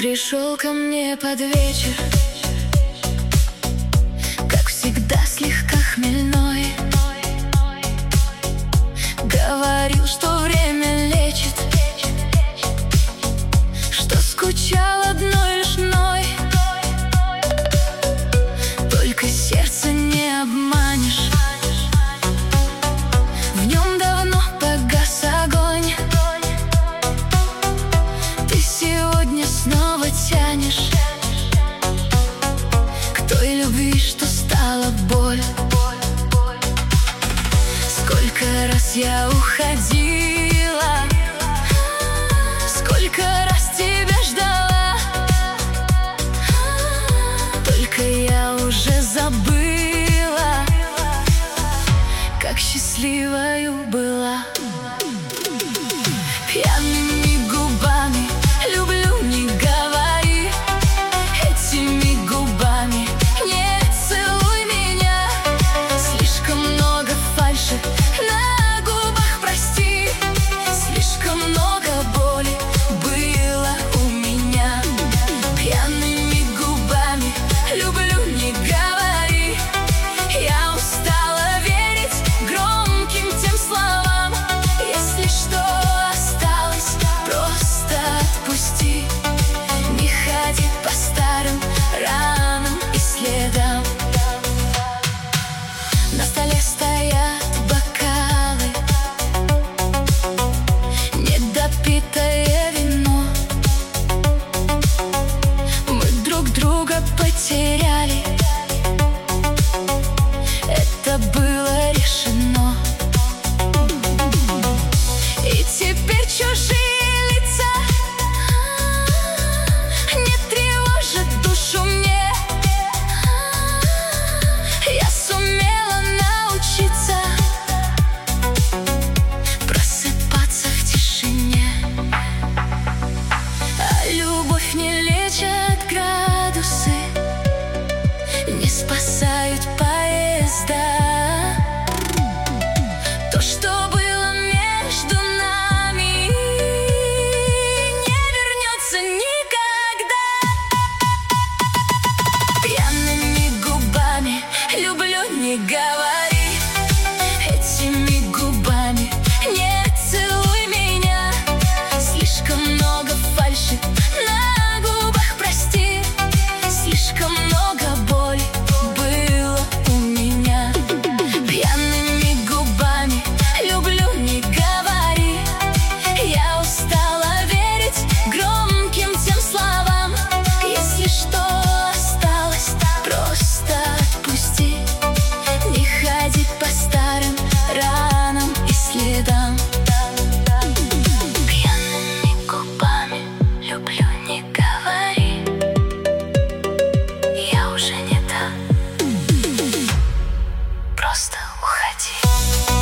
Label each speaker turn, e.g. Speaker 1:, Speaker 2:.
Speaker 1: пришел ко мне под вечер, как всегда слегка хмельной. Говорил, что время лечит, что скучал одной лишь мной. Только сердце не обманешь, в нем давно погас огонь. Ты сегодня снова тянешь к той любви, что стала боль. Сколько раз я уходила, сколько раз тебя ждала, только я уже забыла, как счастливою была. Пьяными губами люблю, не говори, этими губами не целуй меня. Слишком много фальши на губах, прости, слишком много боли было у меня. Пьяными губами люблю, не говори, я устала верить громким тем словам. Если что осталось, просто отпусти, не ходи по старым ранам и следам. На столе стоят бокалы, недопитое вино. Мы друг друга потеряли, это было решено. И теперь чужие лица не тревожат душу мне. Я сумела научиться просыпаться в тишине. А любовь не лечат градусы, не спасают поезда. То, что было между нами, не вернется никогда. Пьяными губами люблю, не говори, этими губами не целуй меня. Слишком много фальши на губах, прости, слишком много боли было у меня. Пьяными губами люблю, не говори, я устала верить громким тем словам. Если что осталось, просто отпусти, не ходи по старым ранам и следам. Пьяными губами люблю, не говори, я уже не та, просто уходи.